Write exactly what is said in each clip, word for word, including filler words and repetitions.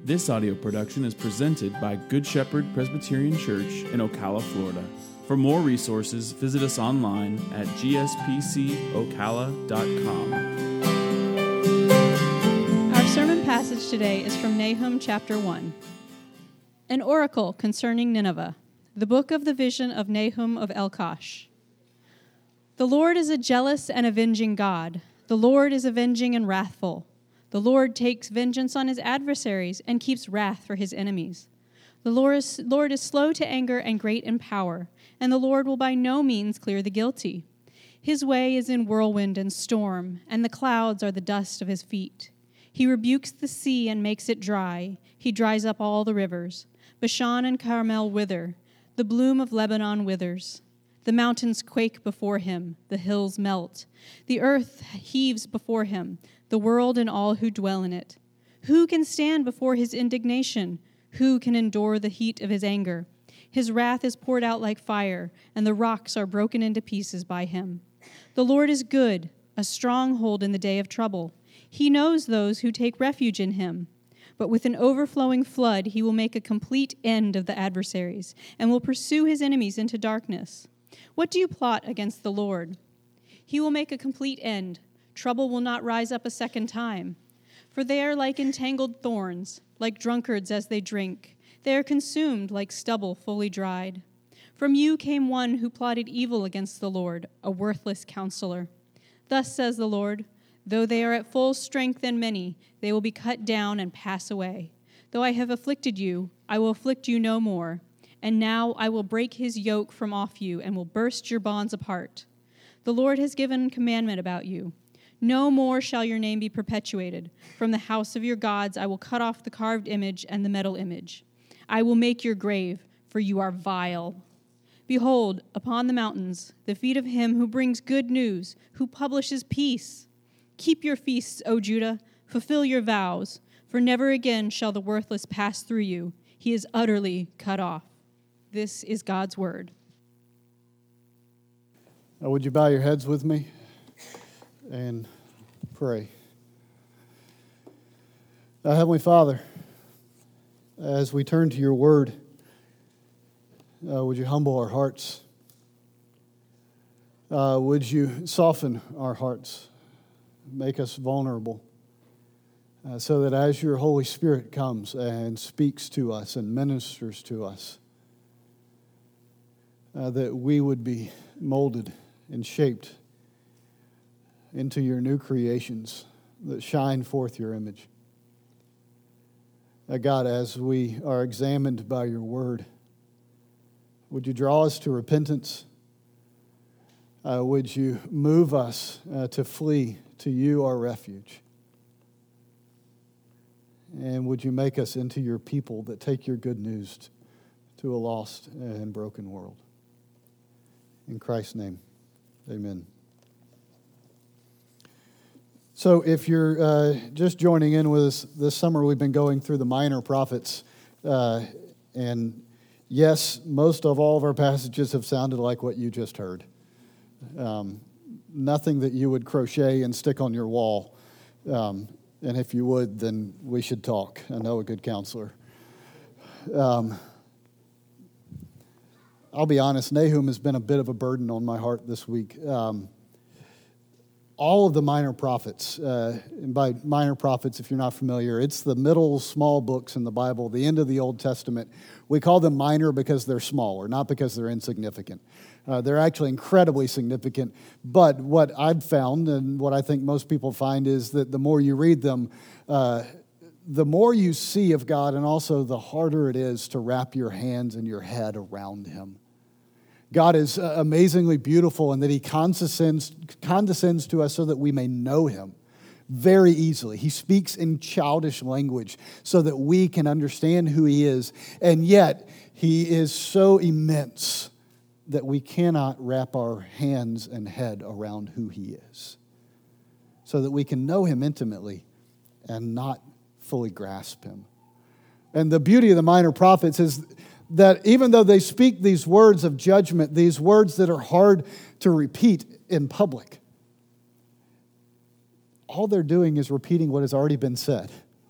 This audio production is presented by Good Shepherd Presbyterian Church in Ocala, Florida. For more resources, visit us online at g s p c ocala dot com. Our sermon passage today is from Nahum chapter one. An oracle concerning Nineveh, the book of the vision of Nahum of Elkosh. The Lord is a jealous and avenging God. The Lord is avenging and wrathful. The Lord takes vengeance on his adversaries and keeps wrath for his enemies. The Lord is, Lord is slow to anger and great in power, and the Lord will by no means clear the guilty. His way is in whirlwind and storm, and the clouds are the dust of his feet. He rebukes the sea and makes it dry. He dries up all the rivers. Bashan and Carmel wither. The bloom of Lebanon withers. The mountains quake before him. The hills melt. The earth heaves before him, the world and all who dwell in it. Who can stand before his indignation? Who can endure the heat of his anger? His wrath is poured out like fire, and the rocks are broken into pieces by him. The Lord is good, a stronghold in the day of trouble. He knows those who take refuge in him. But with an overflowing flood, he will make a complete end of the adversaries, and will pursue his enemies into darkness. What do you plot against the Lord? He will make a complete end. Trouble will not rise up a second time. For they are like entangled thorns, like drunkards as they drink. They are consumed like stubble fully dried. From you came one who plotted evil against the Lord, a worthless counselor. Thus says the Lord, though they are at full strength and many, they will be cut down and pass away. Though I have afflicted you, I will afflict you no more. And now I will break his yoke from off you and will burst your bonds apart. The Lord has given commandment about you. No more shall your name be perpetuated. From the house of your gods I will cut off the carved image and the metal image. I will make your grave, for you are vile. Behold, upon the mountains, the feet of him who brings good news, who publishes peace. Keep your feasts, O Judah, fulfill your vows, for never again shall the worthless pass through you. He is utterly cut off. This is God's word. Now, would you bow your heads with me and pray? Now, Heavenly Father, as we turn to your word, uh, would you humble our hearts? Uh, would you soften our hearts, make us vulnerable, uh, so that as your Holy Spirit comes and speaks to us and ministers to us, uh, that we would be molded and shaped into your new creations that shine forth your image. Uh, God, as we are examined by your word, would you draw us to repentance? Uh, would you move us uh, to flee to you, our refuge? And would you make us into your people that take your good news to a lost and broken world? In Christ's name, amen. So if you're uh, just joining in with us this summer, we've been going through the minor prophets. Uh, and yes, most of all of our passages have sounded like what you just heard. Um, nothing that you would crochet and stick on your wall. Um, and if you would, then we should talk. I know a good counselor. Um, I'll be honest, Nahum has been a bit of a burden on my heart this week. Um, all of the minor prophets, uh, and by minor prophets, if you're not familiar, it's the middle small books in the Bible, the end of the Old Testament. We call them minor because they're smaller, not because they're insignificant. Uh, they're actually incredibly significant. But what I've found, and what I think most people find, is that the more you read them, uh, the more you see of God, and also the harder it is to wrap your hands and your head around him. God is amazingly beautiful in that he condescends, condescends to us so that we may know him very easily. He speaks in childish language so that we can understand who he is. And yet, he is so immense that we cannot wrap our hands and head around who he is, so that we can know him intimately and not fully grasp him. And the beauty of the minor prophets is that even though they speak these words of judgment, these words that are hard to repeat in public, all they're doing is repeating what has already been said.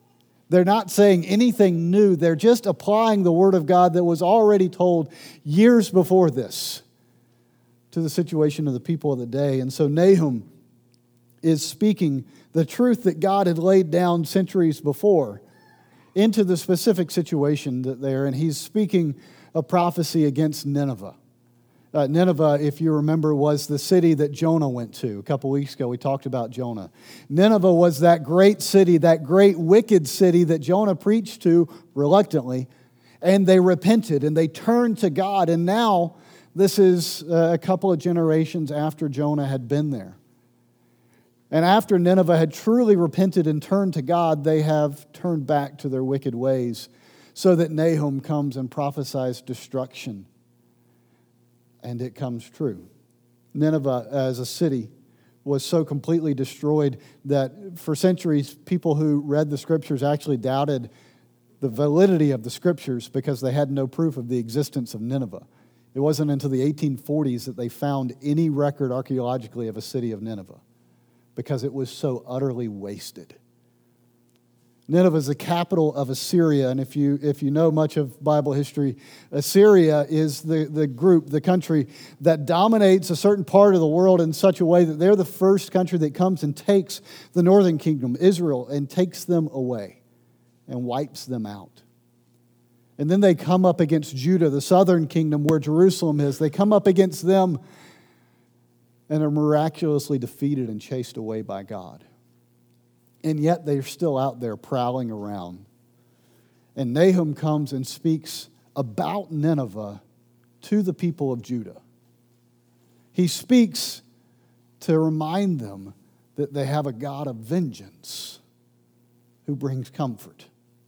They're not saying anything new. They're just applying the word of God that was already told years before this to the situation of the people of the day. And so Nahum is speaking the truth that God had laid down centuries before into the specific situation that they're in. He's speaking a prophecy against Nineveh. Uh, Nineveh, if you remember, was the city that Jonah went to. A couple weeks ago, we talked about Jonah. Nineveh was that great city, that great wicked city that Jonah preached to reluctantly, and they repented and they turned to God. And now, this is uh, a couple of generations after Jonah had been there. And after Nineveh had truly repented and turned to God, they have turned back to their wicked ways, so that Nahum comes and prophesies destruction. And it comes true. Nineveh as a city was so completely destroyed that for centuries, people who read the Scriptures actually doubted the validity of the Scriptures because they had no proof of the existence of Nineveh. It wasn't until the eighteen forties that they found any record archaeologically of a city of Nineveh, because it was so utterly wasted. Nineveh is the capital of Assyria, and if you if you know much of Bible history, Assyria is the, the group, the country that dominates a certain part of the world in such a way that they're the first country that comes and takes the northern kingdom, Israel, and takes them away and wipes them out. And then they come up against Judah, the southern kingdom where Jerusalem is. They come up against them and are miraculously defeated and chased away by God. And yet they're still out there prowling around. And Nahum comes and speaks about Nineveh to the people of Judah. He speaks to remind them that they have a God of vengeance who brings comfort.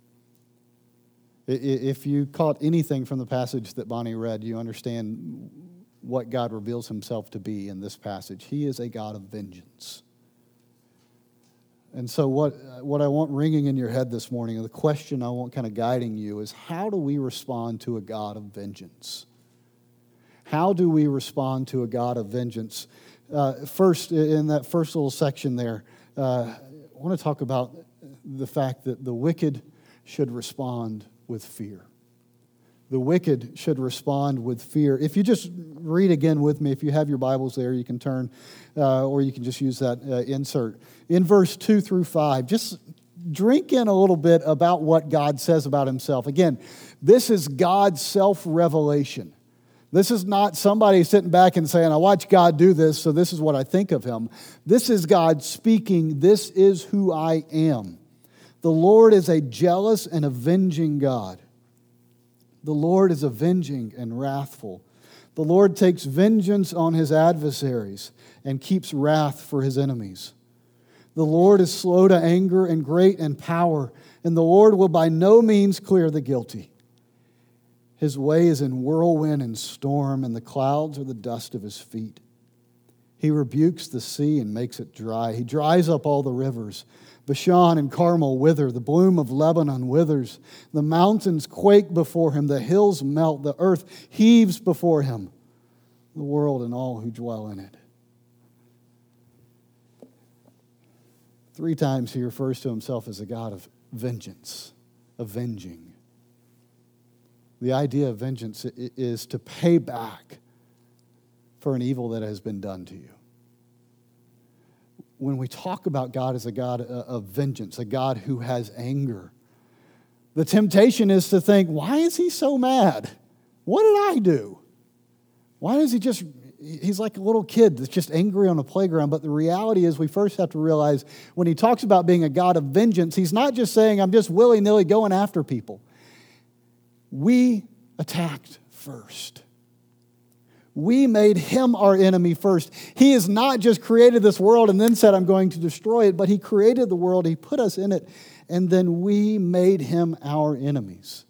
If you caught anything from the passage that Bonnie read, you understand what God reveals himself to be in this passage. He is a God of vengeance. And so what, what I want ringing in your head this morning, and the question I want kind of guiding you, is how do we respond to a God of vengeance? How do we respond to a God of vengeance? Uh, first, in that first little section there, uh, I want to talk about the fact that the wicked should respond with fear. The wicked should respond with fear. If you just read again with me, if you have your Bibles there, you can turn, uh, or you can just use that uh, insert. In verse two through five, just drink in a little bit about what God says about himself. Again, this is God's self-revelation. This is not somebody sitting back and saying, I watch God do this, so this is what I think of him. This is God speaking, this is who I am. The Lord is a jealous and avenging God. The Lord is avenging and wrathful. The Lord takes vengeance on his adversaries and keeps wrath for his enemies. The Lord is slow to anger and great in power, and the Lord will by no means clear the guilty. His way is in whirlwind and storm, and the clouds are the dust of his feet. He rebukes the sea and makes it dry. He dries up all the rivers. Bashan and Carmel wither, the bloom of Lebanon withers. The mountains quake before him, the hills melt, the earth heaves before him, the world and all who dwell in it. Three times he refers to himself as a God of vengeance, avenging. The idea of vengeance is to pay back for an evil that has been done to you. When we talk about God as a God of vengeance, a God who has anger, the temptation is to think, why is he so mad? What did I do? Why is he just, he's like a little kid that's just angry on a playground. But the reality is we first have to realize when he talks about being a God of vengeance, he's not just saying, I'm just willy-nilly going after people. We attacked first. We made him our enemy first. He has not just created this world and then said, I'm going to destroy it, but he created the world, he put us in it, and then we made him our enemies.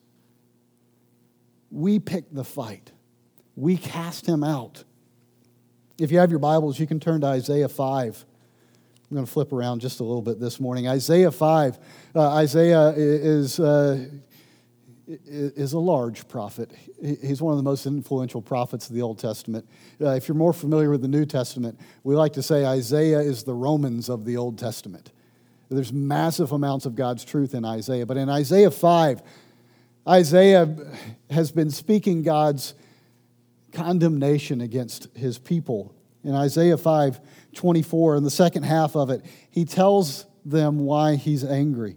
We picked the fight. We cast him out. If you have your Bibles, you can turn to Isaiah five. I'm going to flip around just a little bit this morning. Isaiah five. Uh, Isaiah is... Uh, is a large prophet. He's one of the most influential prophets of the Old Testament. Uh, if you're more familiar with the New Testament, we like to say Isaiah is the Romans of the Old Testament. There's massive amounts of God's truth in Isaiah. But in Isaiah five, Isaiah has been speaking God's condemnation against his people. In Isaiah five twenty-four, in the second half of it, he tells them why he's angry.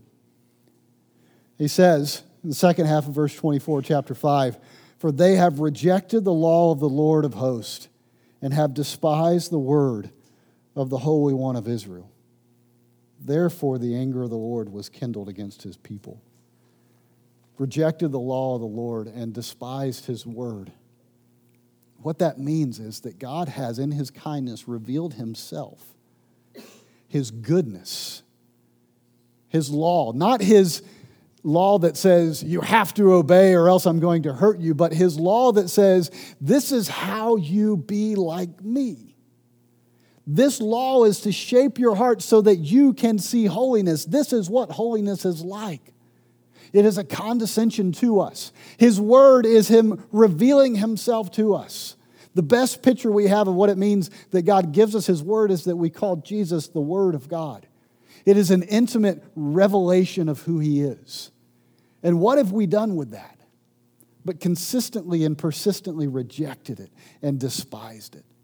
He says, in the second half of verse twenty-four, chapter five, "For they have rejected the law of the Lord of hosts and have despised the word of the Holy One of Israel. Therefore the anger of the Lord was kindled against his people." Rejected the law of the Lord and despised his word. What that means is that God has, in his kindness, revealed himself, his goodness, his law, not his law that says you have to obey or else I'm going to hurt you, but his law that says this is how you be like me. This law is to shape your heart so that you can see holiness. This is what holiness is like. It is a condescension to us. His word is him revealing himself to us. The best picture we have of what it means that God gives us his word is that we call Jesus the Word of God. It is an intimate revelation of who he is. And what have we done with that? But consistently and persistently rejected it and despised it.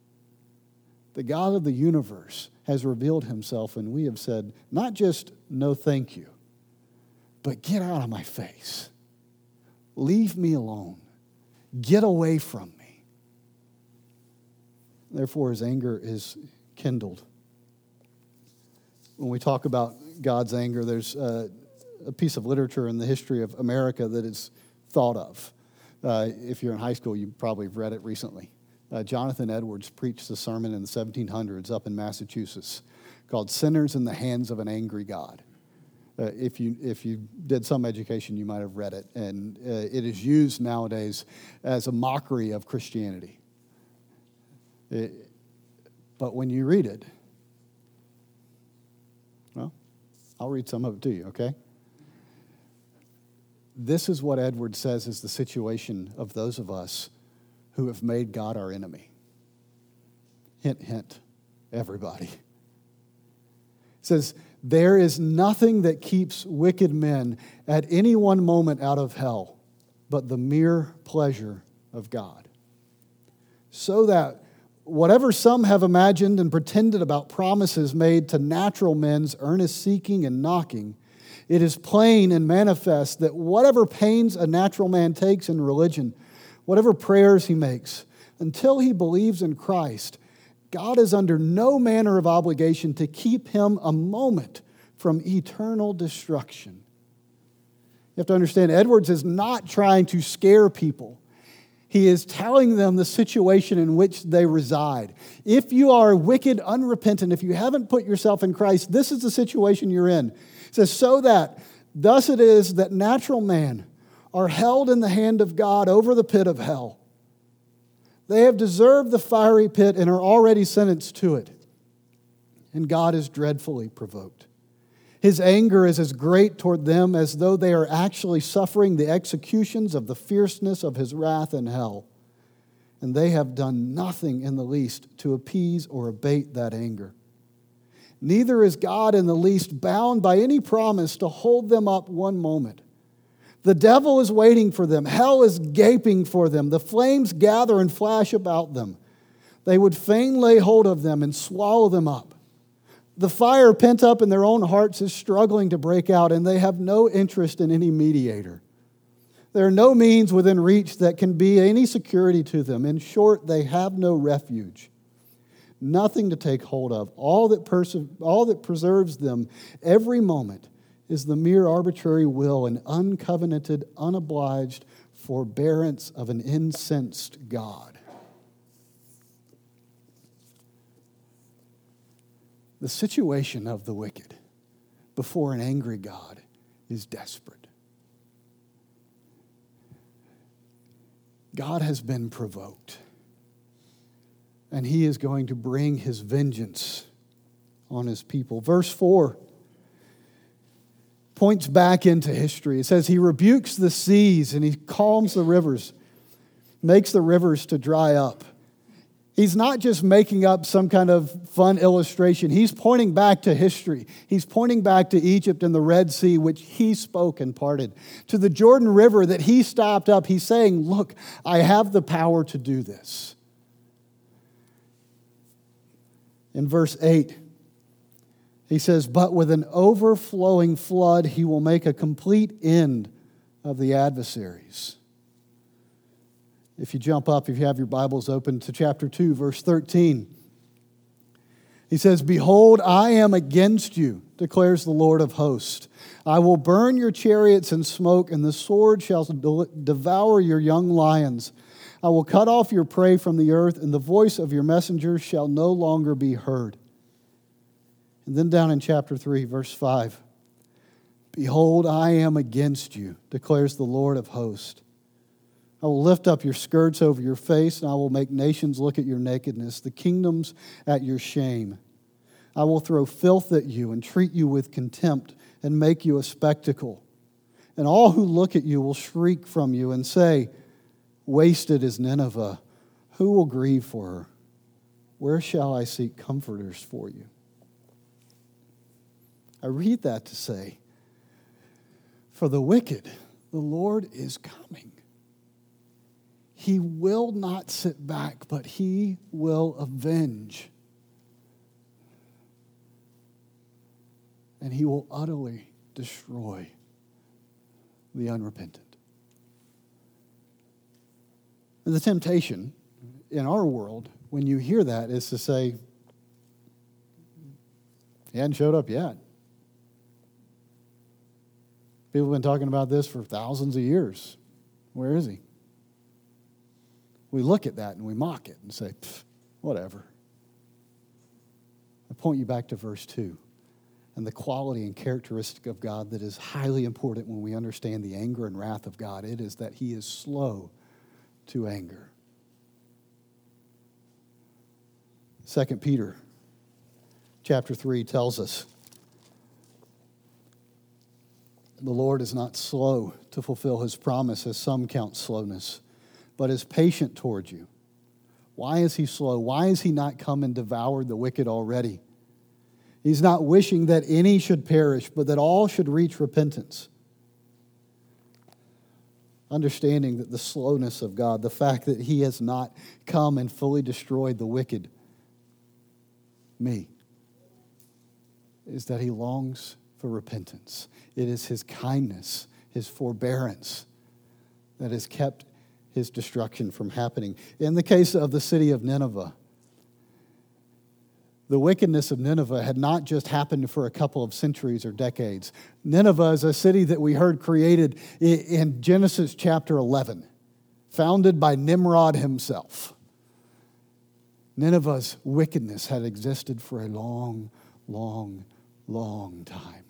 The God of the universe has revealed himself, and we have said, not just no thank you, but get out of my face. Leave me alone. Get away from me. Therefore, his anger is kindled. When we talk about God's anger, there's uh, a piece of literature in the history of America that is thought of. Uh, if you're in high school, you probably have read it recently. Uh, Jonathan Edwards preached a sermon in the seventeen hundreds up in Massachusetts called "Sinners in the Hands of an Angry God." Uh, if you if you did some education, you might have read it. And uh, it is used nowadays as a mockery of Christianity. It, but when you read it, well, I'll read some of it to you, okay? This is what Edwards says is the situation of those of us who have made God our enemy. Hint, hint, everybody. It says, there is nothing that keeps wicked men at any one moment out of hell but the mere pleasure of God. So that whatever some have imagined and pretended about promises made to natural men's earnest seeking and knocking, it is plain and manifest that whatever pains a natural man takes in religion, whatever prayers he makes, until he believes in Christ, God is under no manner of obligation to keep him a moment from eternal destruction. You have to understand, Edwards is not trying to scare people. He is telling them the situation in which they reside. If you are wicked, unrepentant, if you haven't put yourself in Christ, this is the situation you're in. It says, so that thus it is that natural man are held in the hand of God over the pit of hell. They have deserved the fiery pit and are already sentenced to it. And God is dreadfully provoked. His anger is as great toward them as though they are actually suffering the executions of the fierceness of his wrath in hell. And they have done nothing in the least to appease or abate that anger. Neither is God in the least bound by any promise to hold them up one moment. The devil is waiting for them. Hell is gaping for them. The flames gather and flash about them. They would fain lay hold of them and swallow them up. The fire pent up in their own hearts is struggling to break out, and they have no interest in any mediator. There are no means within reach that can be any security to them. In short, they have no refuge, nothing to take hold of. All that, perse- all that preserves them every moment is the mere arbitrary will and uncovenanted, unobliged forbearance of an incensed God. The situation of the wicked before an angry God is desperate. God has been provoked, and he is going to bring his vengeance on his people. Verse four points back into history. It says he rebukes the seas and he calms the rivers, makes the rivers to dry up. He's not just making up some kind of fun illustration. He's pointing back to history. He's pointing back to Egypt and the Red Sea, which he spoke and parted. To the Jordan River that he stopped up. He's saying, look, I have the power to do this. In verse eight, he says, but with an overflowing flood, he will make a complete end of the adversaries. If you jump up, if you have your Bibles open to chapter two, verse thirteen, he says, behold, I am against you, declares the Lord of hosts. I will burn your chariots in smoke, and the sword shall devour your young lions. I will cut off your prey from the earth, and the voice of your messengers shall no longer be heard. And then down in chapter three, verse five, behold, I am against you, declares the Lord of hosts. I will lift up your skirts over your face, and I will make nations look at your nakedness, the kingdoms at your shame. I will throw filth at you and treat you with contempt and make you a spectacle. And all who look at you will shriek from you and say, wasted is Nineveh. Who will grieve for her? Where shall I seek comforters for you? I read that to say, for the wicked, the Lord is coming. He will not sit back, but he will avenge. And he will utterly destroy the unrepentant. And the temptation in our world, when you hear that, is to say, he hadn't showed up yet. People have been talking about this for thousands of years. Where is he? We look at that and we mock it and say, whatever. I point you back to verse two and the quality and characteristic of God that is highly important when we understand the anger and wrath of God. It is that he is slow to anger. Second Peter chapter three tells us, the Lord is not slow to fulfill his promise, as some count slowness, but is patient towards you. Why is he slow? Why has he not come and devoured the wicked already? He's not wishing that any should perish, but that all should reach repentance. Understanding that the slowness of God, the fact that he has not come and fully destroyed the wicked, me, is that he longs for repentance. It is his kindness, his forbearance that has kept his destruction from happening. In the case of the city of Nineveh, the wickedness of Nineveh had not just happened for a couple of centuries or decades. Nineveh is a city that we heard created in Genesis chapter eleven, founded by Nimrod himself. Nineveh's wickedness had existed for a long, long, long time.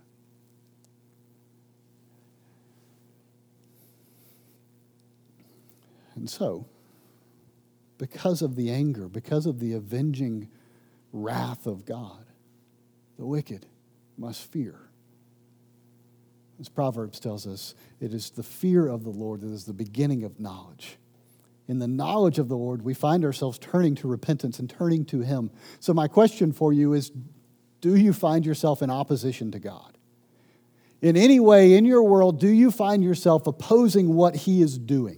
And so, because of the anger, because of the avenging wrath of God, the wicked must fear. As Proverbs tells us, it is the fear of the Lord that is the beginning of knowledge. In the knowledge of the Lord, we find ourselves turning to repentance and turning to him. So my question for you is, do you find yourself in opposition to God? In any way in your world, do you find yourself opposing what he is doing?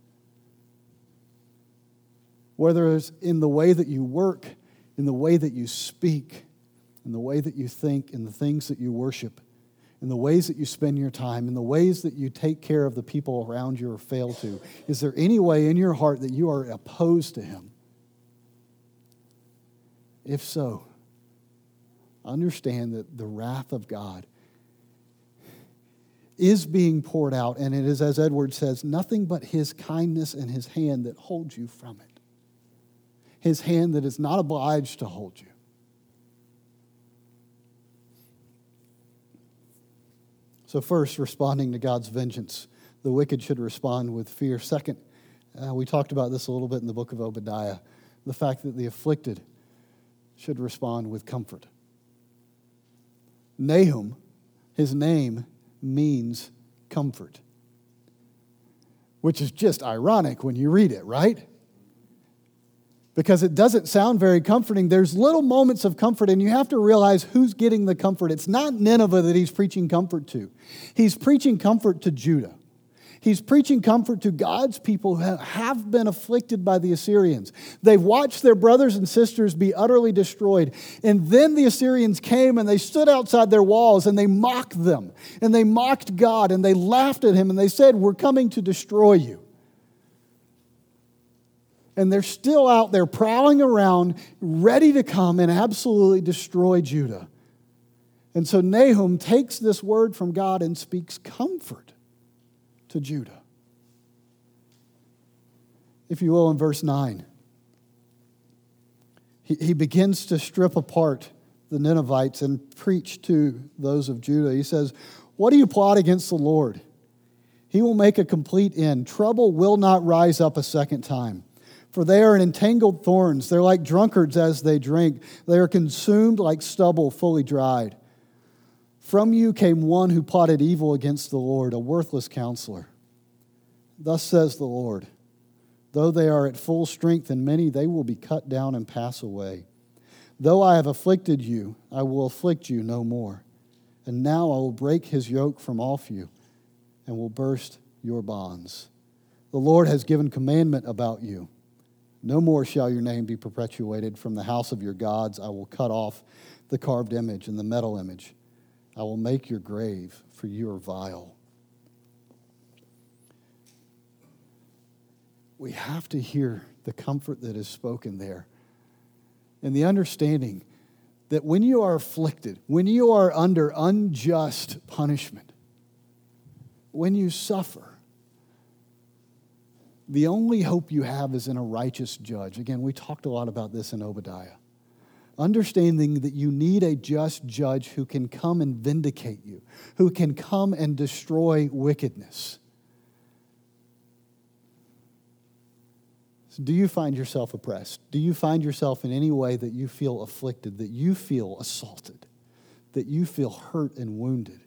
Whether it's in the way that you work, in the way that you speak, in the way that you think, in the things that you worship, in the ways that you spend your time, in the ways that you take care of the people around you or fail to. Is there any way in your heart that you are opposed to him? If so, understand that the wrath of God is being poured out, and it is, as Edward says, nothing but his kindness and his hand that holds you from it. His hand that is not obliged to hold you. So first, responding to God's vengeance. The wicked should respond with fear. Second, uh, we talked about this a little bit in the book of Obadiah. The fact that the afflicted should respond with comfort. Nahum, his name means comfort. Which is just ironic when you read it, right? because it doesn't sound very comforting. There's little moments of comfort, and you have to realize who's getting the comfort. It's not Nineveh that he's preaching comfort to. He's preaching comfort to Judah. He's preaching comfort to God's people who have been afflicted by the Assyrians. They've watched their brothers and sisters be utterly destroyed. And then the Assyrians came and they stood outside their walls and they mocked them. And they mocked God and they laughed at him and they said, "We're coming to destroy you." And they're still out there prowling around, ready to come and absolutely destroy Judah. And so Nahum takes this word from God and speaks comfort to Judah. If you will, in verse nine, he, he begins to strip apart the Ninevites and preach to those of Judah. He says, "What do you plot against the Lord? He will make a complete end. Trouble will not rise up a second time. For they are entangled thorns. They're like drunkards as they drink. They are consumed like stubble fully dried. From you came one who plotted evil against the Lord, a worthless counselor. Thus says the Lord, though they are at full strength and many, they will be cut down and pass away. Though I have afflicted you, I will afflict you no more. And now I will break his yoke from off you and will burst your bonds. The Lord has given commandment about you. No more shall your name be perpetuated. From the house of your gods I will cut off the carved image and the metal image. I will make your grave, for you are vile." We have to hear the comfort that is spoken there and the understanding that when you are afflicted, when you are under unjust punishment, when you suffer, the only hope you have is in a righteous judge. Again, we talked a lot about this in Obadiah. Understanding that you need a just judge who can come and vindicate you, who can come and destroy wickedness. So do you find yourself oppressed? Do you find yourself in any way that you feel afflicted, that you feel assaulted, that you feel hurt and wounded?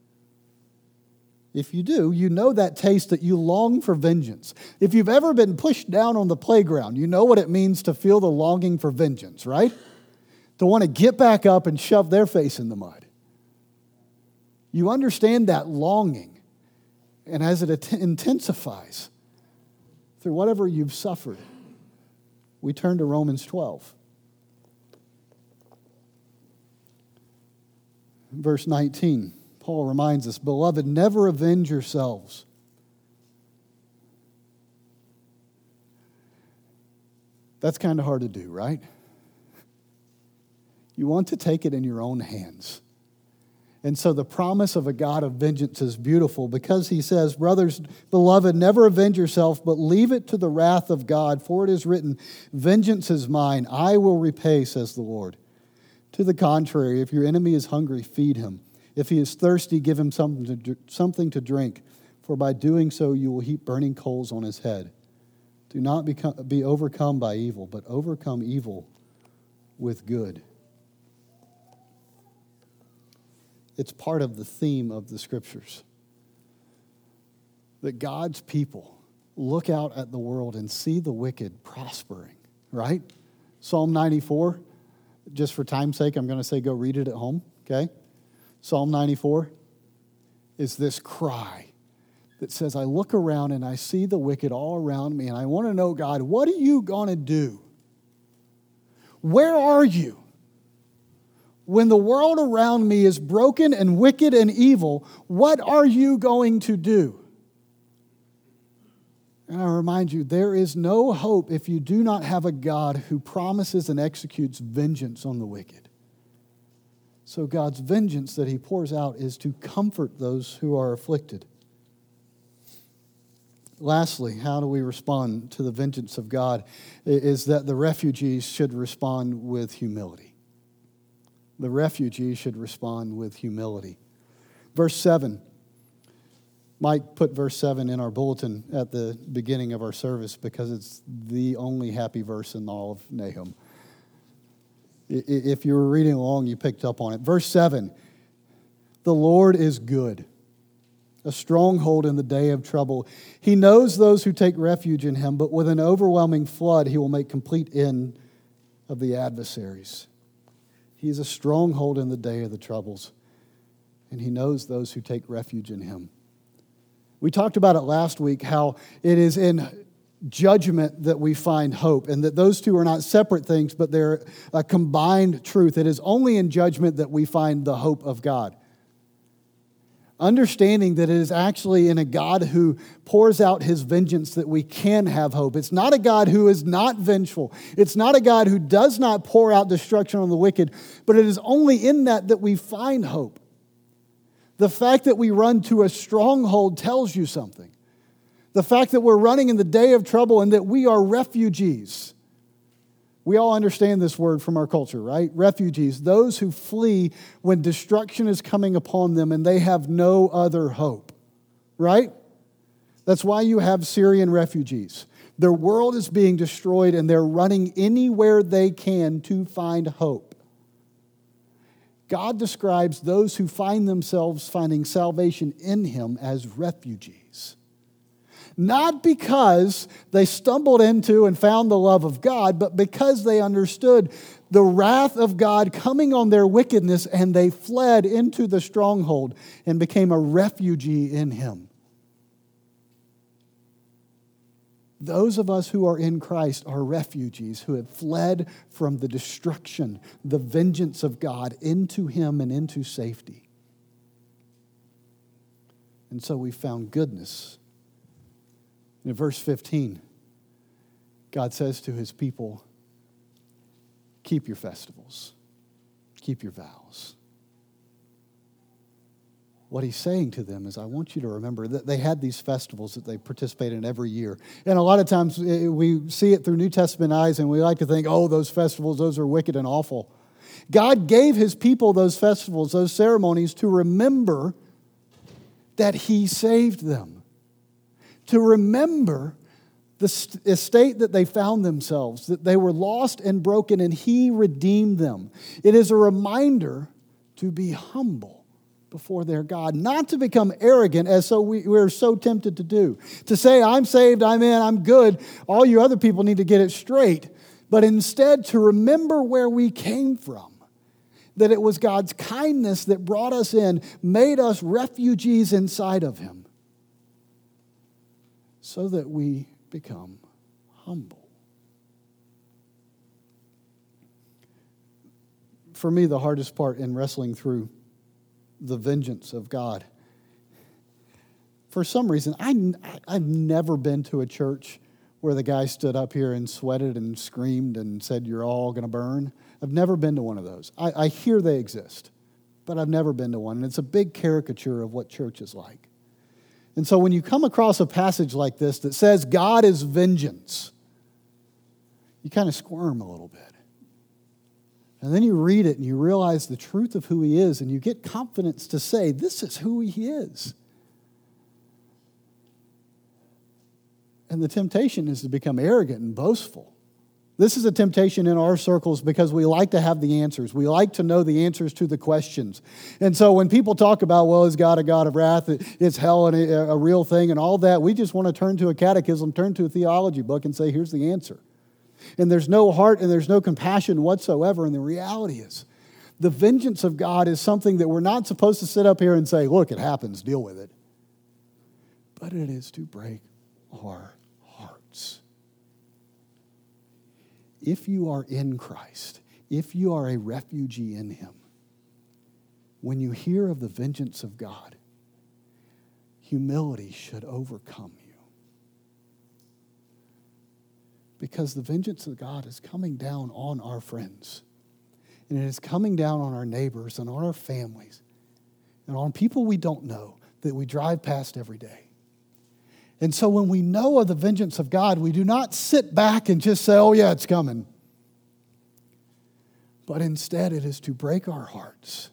If you do, you know that taste that you long for vengeance. If you've ever been pushed down on the playground, you know what it means to feel the longing for vengeance, right? To want to get back up and shove their face in the mud. You understand that longing. And as it intensifies through whatever you've suffered, we turn to Romans twelve. Verse nineteen, Paul reminds us, "Beloved, never avenge yourselves." That's kind of hard to do, right? You want to take it in your own hands. And so the promise of a God of vengeance is beautiful because he says, "Brothers, beloved, never avenge yourself, but leave it to the wrath of God. For it is written, 'Vengeance is mine, I will repay,' says the Lord. To the contrary, if your enemy is hungry, feed him. If he is thirsty, give him something to, something to drink. For by doing so, you will heap burning coals on his head. Do not become, be overcome by evil, but overcome evil with good." It's part of the theme of the Scriptures. That God's people look out at the world and see the wicked prospering, right? Psalm ninety-four, just for time's sake, I'm going to say go read it at home, okay? Psalm ninety-four is this cry that says, I look around and I see the wicked all around me, and I want to know, God, what are you going to do? Where are you? When the world around me is broken and wicked and evil, what are you going to do? And I remind you, there is no hope if you do not have a God who promises and executes vengeance on the wicked. So God's vengeance that he pours out is to comfort those who are afflicted. Lastly, how do we respond to the vengeance of God? Is that the refugees should respond with humility. The refugee should respond with humility. Verse seven. Mike put verse seven in our bulletin at the beginning of our service because it's the only happy verse in all of Nahum. If you were reading along, you picked up on it. Verse seven. The Lord is good. a stronghold in the day of trouble. He knows those who take refuge in him, but with an overwhelming flood, he will make complete end of the adversaries. He is a stronghold in the day of the troubles, and he knows those who take refuge in him. We talked about it last week, how it is in judgment that we find hope, and that those two are not separate things, but they're a combined truth. It is only in judgment that we find the hope of God. Understanding that it is actually in a God who pours out his vengeance that we can have hope. It's not a God who is not vengeful. It's not a God who does not pour out destruction on the wicked, but it is only in that that we find hope. The fact that we run to a stronghold tells you something. The fact that we're running in the day of trouble and that we are refugees. We all understand this word from our culture, right? Refugees, those who flee when destruction is coming upon them and they have no other hope, right? That's why you have Syrian refugees. Their world is being destroyed and they're running anywhere they can to find hope. God describes those who find themselves finding salvation in him as refugees. Not because they stumbled into and found the love of God, but because they understood the wrath of God coming on their wickedness, and they fled into the stronghold and became a refugee in him. Those of us who are in Christ are refugees who have fled from the destruction, the vengeance of God into him and into safety. And so we found goodness. In verse fifteen, God says to his people, keep your festivals, keep your vows. What he's saying to them is, I want you to remember that they had these festivals that they participated in every year. And a lot of times we see it through New Testament eyes and we like to think, oh, those festivals, those are wicked and awful. God gave his people those festivals, those ceremonies to remember that he saved them. To remember the state that they found themselves, that they were lost and broken, and he redeemed them. It is a reminder to be humble before their God, not to become arrogant as so we, we're so tempted to do. To say, I'm saved, I'm in, I'm good, all you other people need to get it straight. But instead to remember where we came from. That it was God's kindness that brought us in, made us refugees inside of him. So that we become humble. For me, the hardest part in wrestling through the vengeance of God, for some reason, I, I've never been to a church where the guy stood up here and sweated and screamed and said, you're all going to burn. I've never been to one of those. I, I hear they exist, but I've never been to one. And it's a big caricature of what church is like. And so when you come across a passage like this that says God is vengeance, you kind of squirm a little bit. And then you read it and you realize the truth of who he is, and you get confidence to say, this is who he is. And the temptation is to become arrogant and boastful. This is a temptation in our circles because we like to have the answers. We like to know the answers to the questions. And so when people talk about, well, is God a God of wrath? Is hell a, a real thing and all that? We just want to turn to a catechism, turn to a theology book and say, here's the answer. And there's no heart and there's no compassion whatsoever. And the reality is, the vengeance of God is something that we're not supposed to sit up here and say, look, it happens, deal with it. But it is to break our hearts. If you are in Christ, if you are a refugee in him, when you hear of the vengeance of God, humility should overcome you. Because the vengeance of God is coming down on our friends. And it is coming down on our neighbors and on our families and on people we don't know that we drive past every day. And so when we know of the vengeance of God, we do not sit back and just say, oh yeah, it's coming. But instead it is to break our hearts.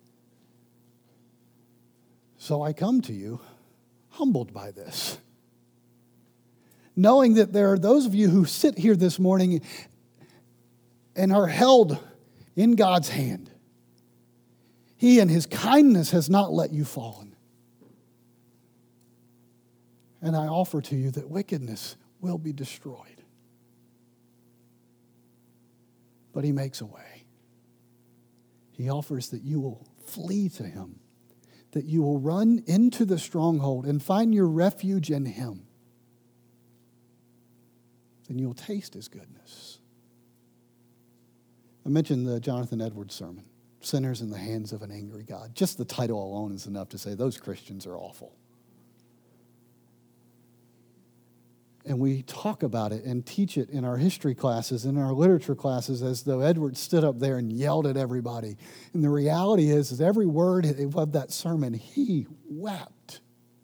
So I come to you humbled by this. Knowing that there are those of you who sit here this morning and are held in God's hand. He in his kindness has not let you fall. And I offer to you that wickedness will be destroyed. But he makes a way. He offers that you will flee to him, that you will run into the stronghold and find your refuge in him. Then you'll taste his goodness. I mentioned the Jonathan Edwards sermon, Sinners in the Hands of an Angry God. Just the title alone is enough to say those Christians are awful. And we talk about it and teach it in our history classes, in our literature classes, as though Edwards stood up there and yelled at everybody. And the reality is, is every word of that sermon, he wept.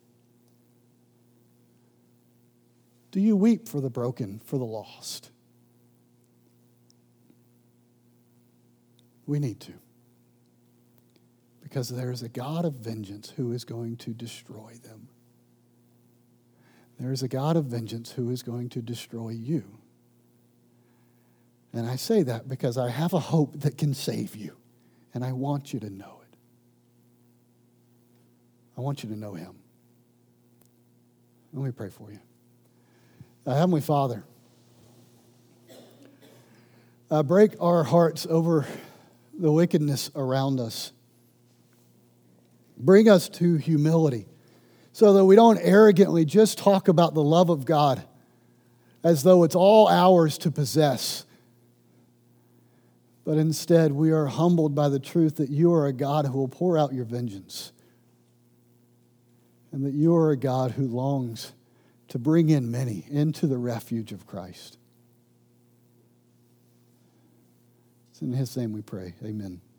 Do you weep for the broken, for the lost? We need to. Because there is a God of vengeance who is going to destroy them. There is a God of vengeance who is going to destroy you. And I say that because I have a hope that can save you. And I want you to know it. I want you to know him. Let me pray for you. Uh, Heavenly Father, uh, break our hearts over the wickedness around us. Bring us to humility so that we don't arrogantly just talk about the love of God as though it's all ours to possess. But instead, we are humbled by the truth that you are a God who will pour out your vengeance, and that you are a God who longs to bring in many into the refuge of Christ. It's in his name we pray. Amen.